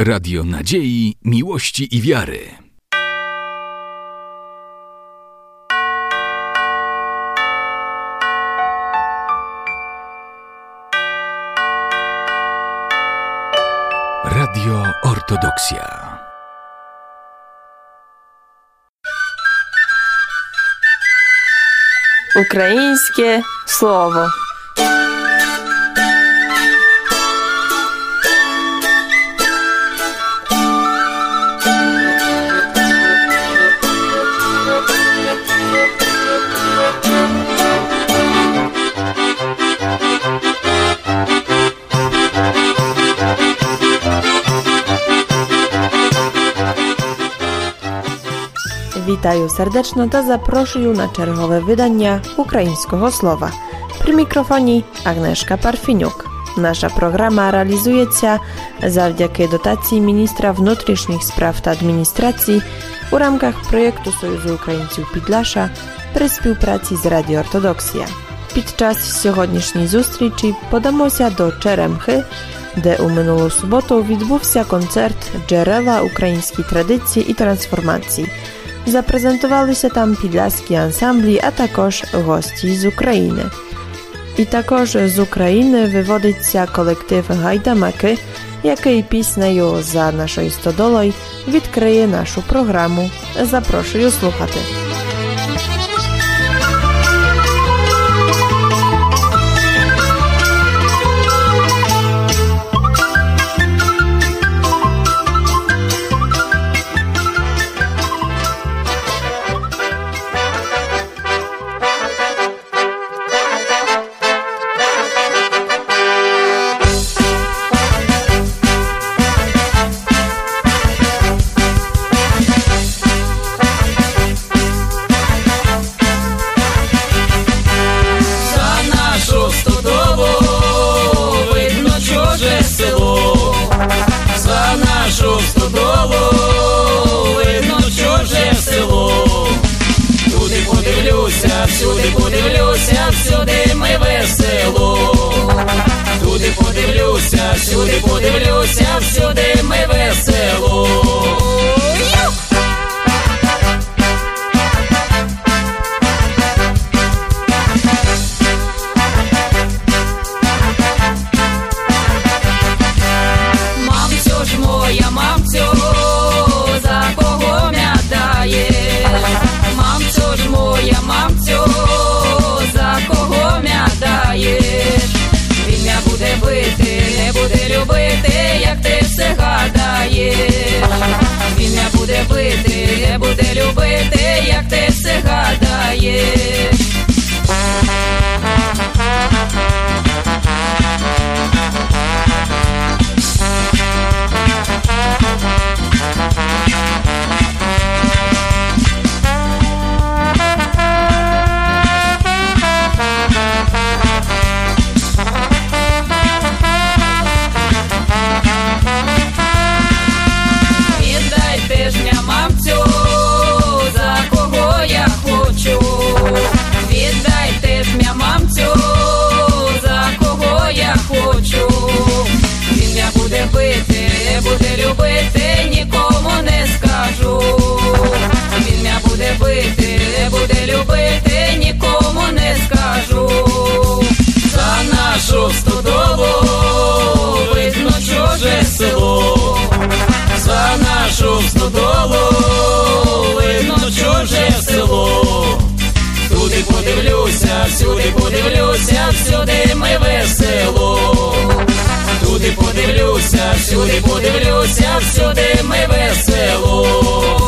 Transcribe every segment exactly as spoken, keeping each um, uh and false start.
Radio nadziei, miłości i wiary. Radio Ortodoksja. Українське слово. Вітаю сердечно та запрошую на чергове видання українського слова. При мікрофоні Агнешка Парфінюк. Наша програма реалізується завдяки дотації міністра внутрішніх справ та адміністрації у рамках проєкту Союзу українців Підлаша при співпраці з Радіо Ортодоксія. Під час сьогоднішньої зустрічі подамося до Черемхи, де у минулу суботу відбувся концерт «Джерела української традиції і трансформації». Запрезентувалися там підляські ансамблі, а також гості з України. І також з України виводиться колектив «Гайдамаки», який піснею «За нашою стодолою» відкриє нашу програму. Запрошую слухати. Всюди подивлюся, всюди ми весело. Туди подивлюся, всюди подивлюся, всюди ми весело. Мамцю ж моя, мамцю, за кого м'я даєш? Мамцю ж моя, мамцю, за кого м'я даєш? Він м'я буде бити, не буде любити, як ти все гадаєш. Він м'я буде бити, не буде любити, як ти все гадаєш. Віддайте ж м'я, мамцю, за кого я хочу. Він м'я буде бити, не буде любити, нікому не скажу. Він м'я буде бити, не буде любити, нікому не скажу. За нашу стодолу видно чуже село. За нашу стодолу видно чуже село. Туди подивлюся, всюди подивлюся, всюди ми весело. Туди подивлюся, всюди подивлюся, всюди ми весело.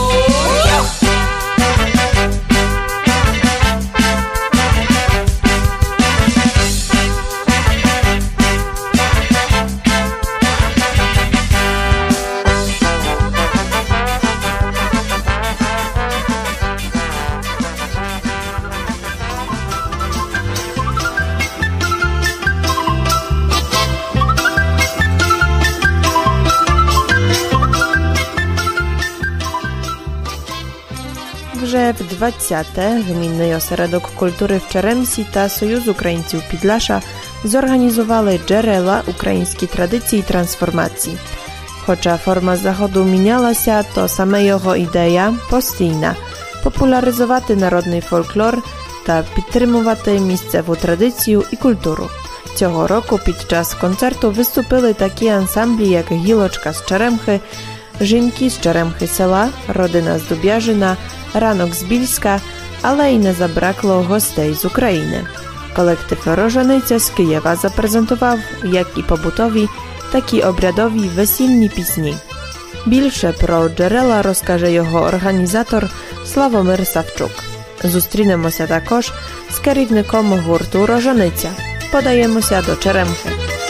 Вже в двадцяте Гмінний осередок культури в Черемсі та Союз українців Підлаша зорганізували «Джерела української традиції і трансформації». Хоча форма заходу мінялася, то саме його ідея постійна – популяризувати народний фольклор та підтримувати місцеву традицію і культуру. Цього року під час концерту виступили такі ансамблі, як «Гілочка з Черемхи», «Жінки з Черемхи села», «Родина з Дуб'яжина», «Ранок з Більська», але й не забракло гостей з України. Колектив «Рожениця» з Києва запрезентував як і побутові, так і обрядові весільні пісні. Більше про джерела розкаже його організатор Славомир Савчук. Зустрінемося також з керівником гурту «Рожениця». Подаємося до Черемхи.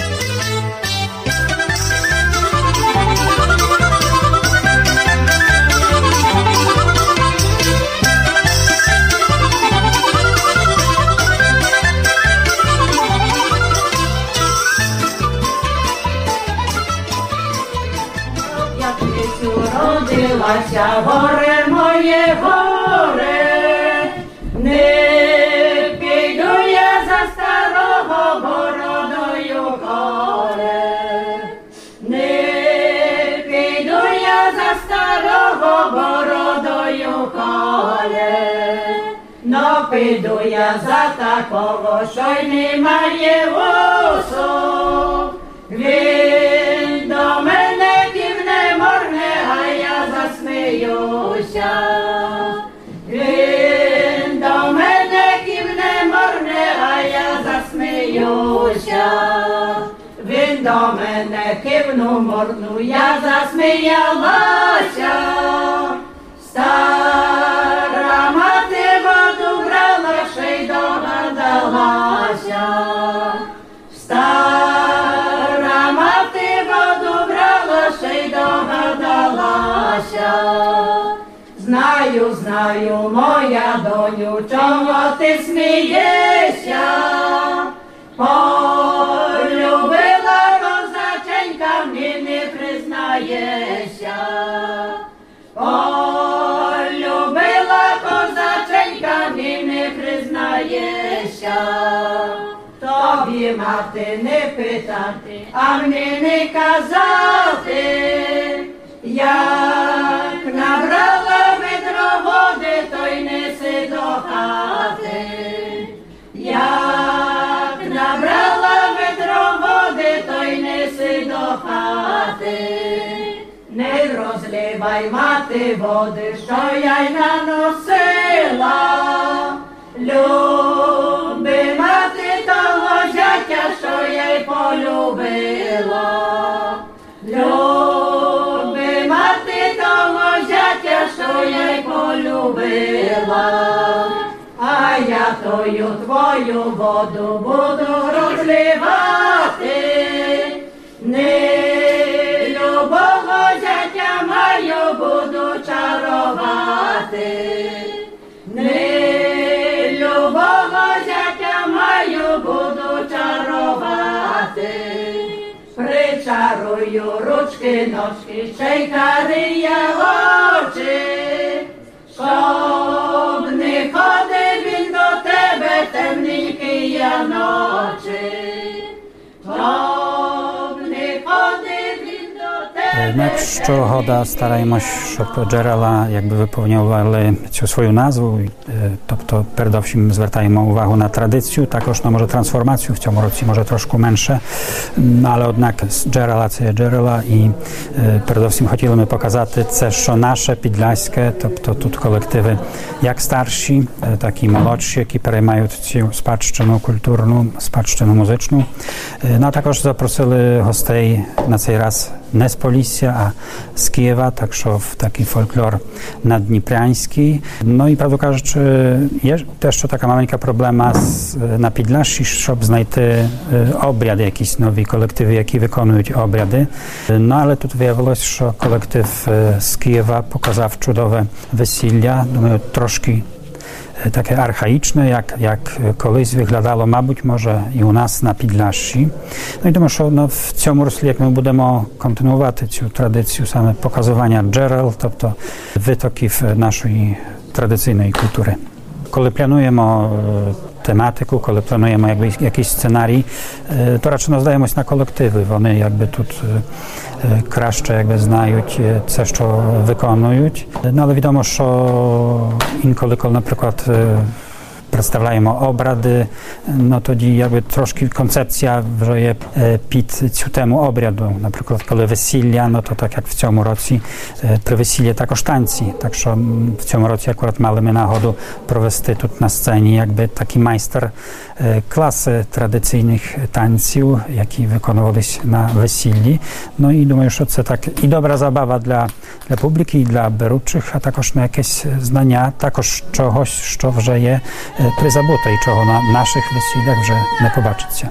Родилася горе моє горе, не піду я за старого бородою горе, не піду я за старого бородою горе, но піду я за такого, що й немає вусу. Він до мене кивне морне, а я засміюся. Він до мене кивне морне, а я засміюся. Він до мене кивнув морну, я засміялася. Стара мати воду брала, ще й догадалася. Стара мати воду брала, ще й догадалася. Знаю, знаю, моя доню, чого ти смієшся? Полюбила козаченька, мені не признаєшся. Полюбила козаченька, мені не признаєшся. Тобі мати не питати, а мені не казати, як набрала ведро води, то й неси до хати. Як набрала ведро води, то й неси до хати. Не розливай, мати, води, що я й наносила. Люби, мати, того зятя, що я й полюбила. Люби, мати, того зятя, що я й полюбила. А я тою твою воду буду розливати. Не любого зятя маю, буду чарувати. Не любого зятя маю, буду чарувати. Причарую ручки, ножки, ще й карія очі, щоб не ходив він до тебе темненькі я ночі. Щоб не ходив він до тебе. Ми щогода стараємось, щоб джерела якби виповнювали цю свою назву, тобто передовсім звертаємо увагу на традицію, також на може трансформацію, в цьому році може трошки менше, але однак джерела це є джерела і передовсім хотіли ми показати це, що наше підляське, тобто тут колективи як старші, так і молодші, які переймають цю спадщину культурну, спадщину музичну. Ну, а також запросили гостей на цей раз не з Полісся, а з Києва, так що в такий фольклор наддніпрянський. Ну і, правду кажучи, є теж така маленька проблема з, на Підляшші, щоб знайти обряди, якісь нові колективи, які виконують обряди. Ну, але тут виявилось, що колектив з Києва показав чудове весілля, думаю, трошки таке архаїчне, як, як колись виглядало, мабуть, може і у нас на Підляшші. Ну і думаю, що ну, в цьому руслі, як ми будемо континуувати цю традицію саме показування джерел, тобто витоків нашої традиційної культури. Коли плануємо тематику, коли плануємо якби якийсь сценарій, то радше роздаємось на колективи. Вони якби тут краще якби знають це, що виконують. Ну, але відомо, що інколи, коли, наприклад, представляємо обряди, no тоді якби трошки концепція вже є під цю тему обряду. Наприклад, коли весілля, no to так як в цьому році при весіллі також танці. Так що в цьому році akurat мали ми нагоду провести тут на сцені якби такий майстер класи традиційних танців, які виконувались на весіллі. No і думаю, що це так і добра забава для, для публіки, і для беручих, а також на якесь знання, також чогось, що вже є призабуте і чого на наших весіллях вже не побачиться.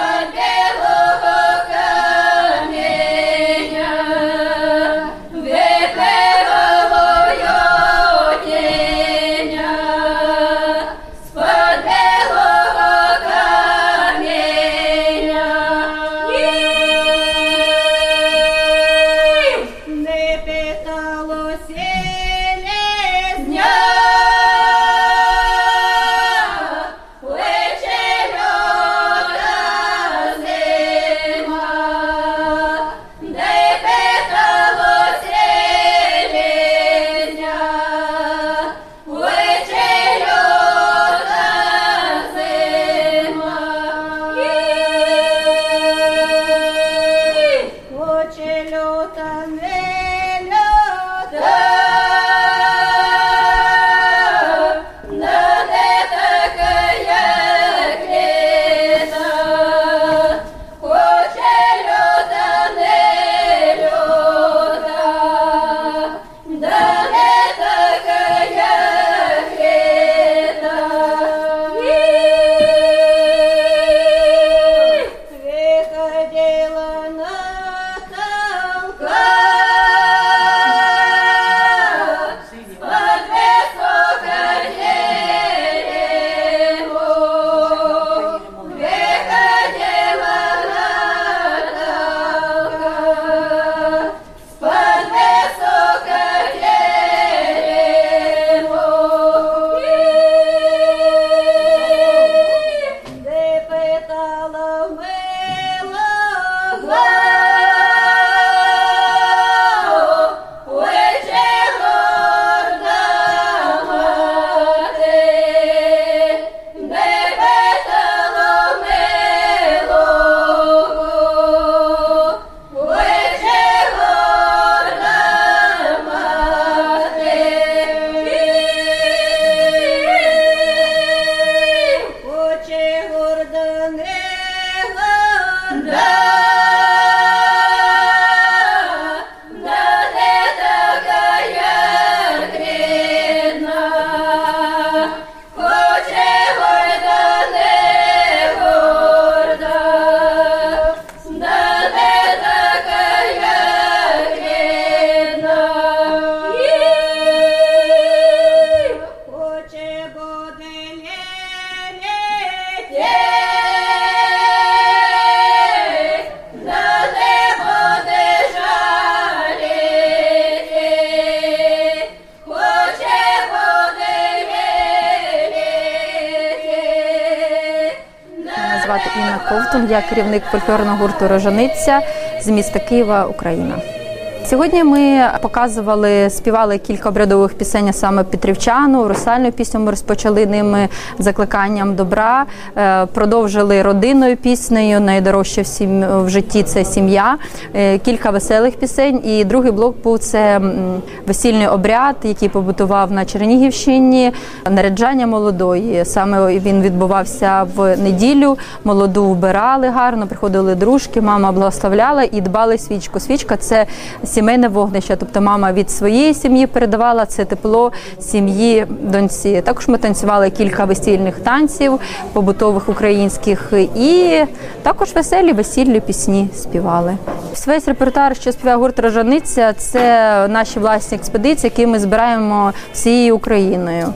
Інна Ковтун, я керівник фольклорного гурту «Рожениця» з міста Києва, Україна. Сьогодні ми показували, співали кілька обрядових пісень, саме Петрівчану, русальну пісню ми розпочали ними закликанням добра, продовжили родинною піснею, найдорожче в житті – це сім'я, кілька веселих пісень. І другий блок був – це весільний обряд, який побутував на Чернігівщині, наряджання молодої. Саме він відбувався в неділю, молоду вбирали гарно, приходили дружки, мама благословляла і дбали свічку. Свічка – це сімейне вогнище, тобто мама від своєї сім'ї передавала це тепло сім'ї доньці. Також ми танцювали кілька весільних танців, побутових українських, і також веселі весільні пісні співали. Весь репертуар, що співає гурт «Рожениця», це наші власні експедиції, які ми збираємо всією Україною.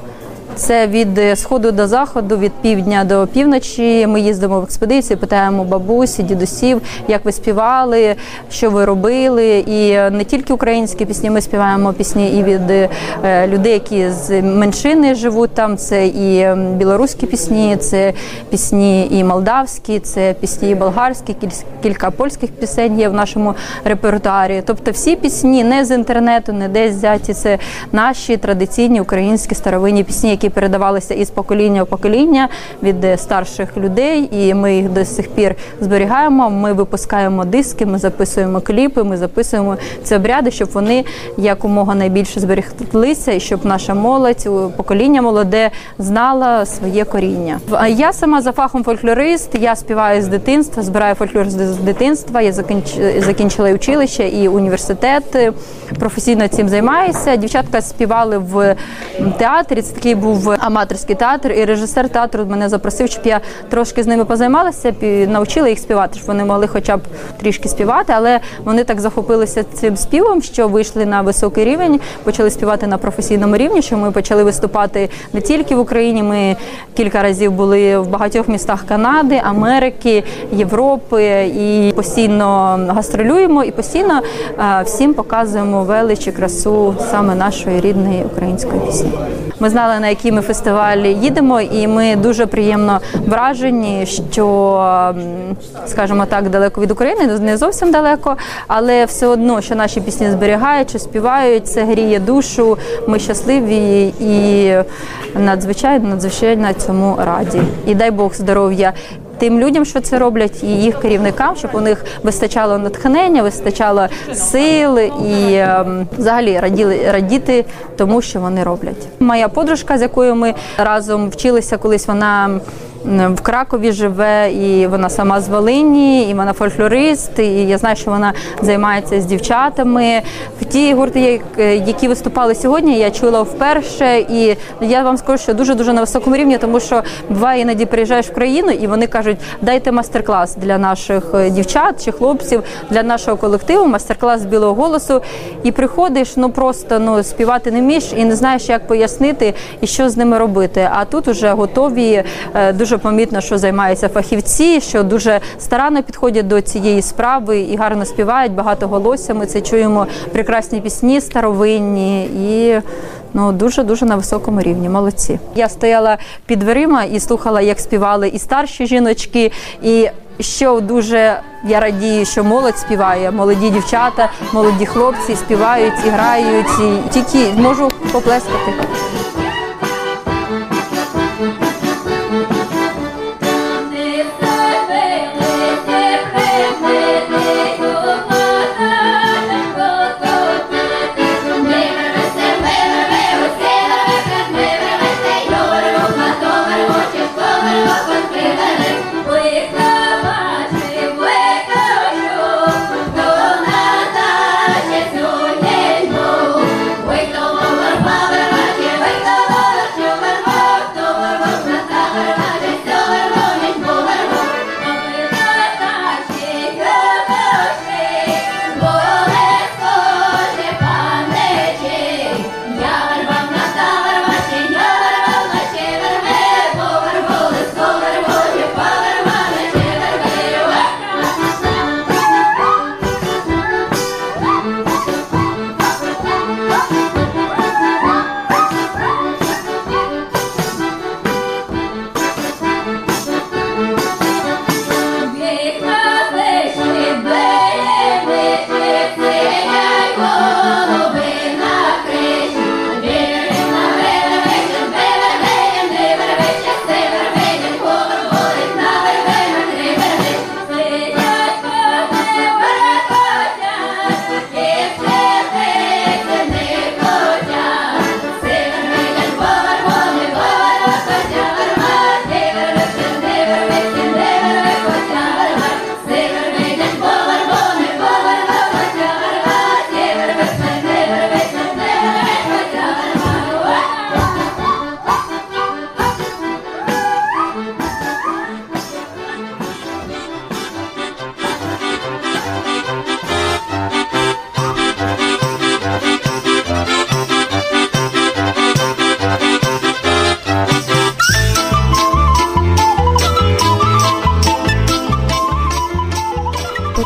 Це від сходу до заходу, від півдня до півночі. Ми їздимо в експедиції, питаємо бабусі, дідусів, як ви співали, що ви робили. І не тільки українські пісні, ми співаємо пісні і від людей, які з меншини живуть там. Це і білоруські пісні, це пісні і молдавські, це пісні і болгарські, кілька польських пісень є в нашому репертуарі. Тобто всі пісні не з інтернету, не десь взяті, це наші традиційні українські старовинні пісні, які передавалися із покоління в покоління від старших людей, і ми їх до сих пір зберігаємо. Ми випускаємо диски, ми записуємо кліпи, ми записуємо ці обряди, щоб вони якомога найбільше зберіглися, і щоб наша молодь, покоління молоде знала своє коріння. Я сама за фахом фольклорист, я співаю з дитинства, збираю фольклор з дитинства, я закінчила і училище, і університет, професійно цим займаюся. Дівчатка співали в театрі, це такий був аматорський театр, і режисер театру мене запросив, щоб я трошки з ними позаймалася, навчила їх співати, щоб вони могли хоча б трішки співати, але вони так захопилися цим співом, що вийшли на високий рівень, почали співати на професійному рівні, що ми почали виступати не тільки в Україні, ми кілька разів були в багатьох містах Канади, Америки, Європи, і постійно гастролюємо, і постійно всім показуємо велич і красу саме нашої рідної української пісні. Ми знали, на які ми фестивалі їдемо, і ми дуже приємно вражені, що, скажімо так, далеко від України, не зовсім далеко, але все одно, що наші пісні зберігають, що співають, це гріє душу, ми щасливі і надзвичайно, надзвичайно цьому раді. І дай Бог здоров'я тим людям, що це роблять, і їх керівникам, щоб у них вистачало натхнення, вистачало сил і е, взагалі раділи, радіти тому, що вони роблять. Моя подружка, з якою ми разом вчилися колись, вона в Кракові живе, і вона сама з Волині, і вона фольклорист, і я знаю, що вона займається з дівчатами. Ті гурти, які виступали сьогодні, я чула вперше, і я вам скажу, що дуже-дуже на високому рівні, тому що буває, іноді приїжджаєш в країну, і вони кажуть, дайте мастер-клас для наших дівчат чи хлопців, для нашого колективу, мастер-клас з білого голосу, і приходиш, ну просто ну, співати не вмієш, і не знаєш, як пояснити, і що з ними робити. А тут вже готові, дуже Дуже помітно, що займаються фахівці, що дуже старанно підходять до цієї справи і гарно співають, багато голосів. Ми це чуємо, прекрасні пісні, старовинні і ну, дуже-дуже на високому рівні. Молодці. Я стояла під дверима і слухала, як співали і старші жіночки, і що дуже я радію, що молодь співає, молоді дівчата, молоді хлопці співають і грають, і тільки можу поплескати. Ой,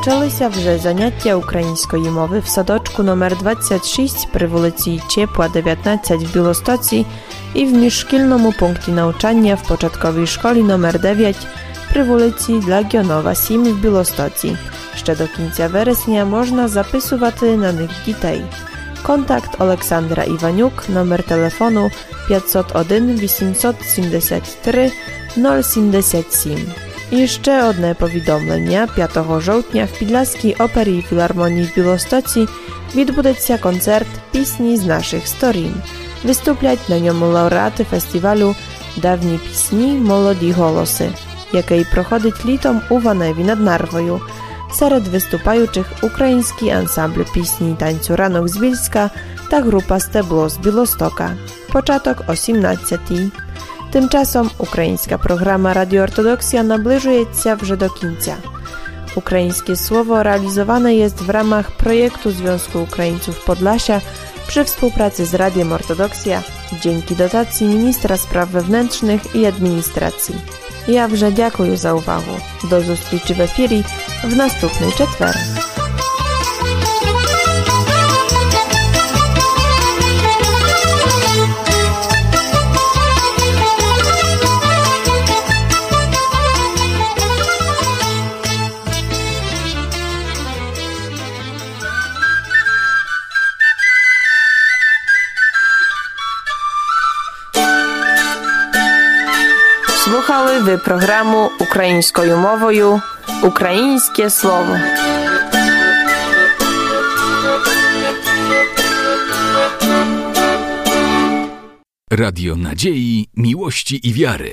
Почалися вже заняття української мови в садочку номер двадцять шість при вулиці Ciepła дев'ятнадцять в Білостоці і в міжшкільному пункті навчання в початковій школі номер дев'ять при вулиці Legionowa сім в Білостоці. Ще до кінця вересня можна записувати на них дітей. Контакт Олександра Іванюк, номер телефону п'ятсот один вісімсот сімдесят три нуль сімдесят сім. І ще одне повідомлення. п'ятого жовтня в Підляській опері і філармонії в Білостоці відбудеться концерт «Пісні з наших сторін». Виступлять на ньому лауреати фестивалю «Давні пісні, молоді голоси», який проходить літом у Ваневі над Нарвою. Серед виступаючих український ансамбль пісні й танцю «Ранок з Більська» та група «Стебло» з Білостока. Початок о сімнадцятій. Tymczasem ukraińska programa Radio Ortodoksja nabliżuje вже do końca. Ukraińskie słowo realizowane jest w ramach projektu Związku Ukraińców Podlasia przy współpracy z Radiem Ortodoksja dzięki dotacji Ministra Spraw Wewnętrznych i Administracji. Ja wrze dziękuję za uwagę. Do zустрічі w efirі w następnej четвер. Słuchały wy programu ukraińską mowою Українське слово. Radio Nadziei, Miłości i Wiary.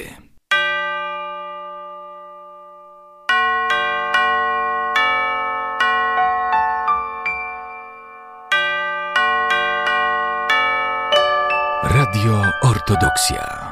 Radio Ortodoksja.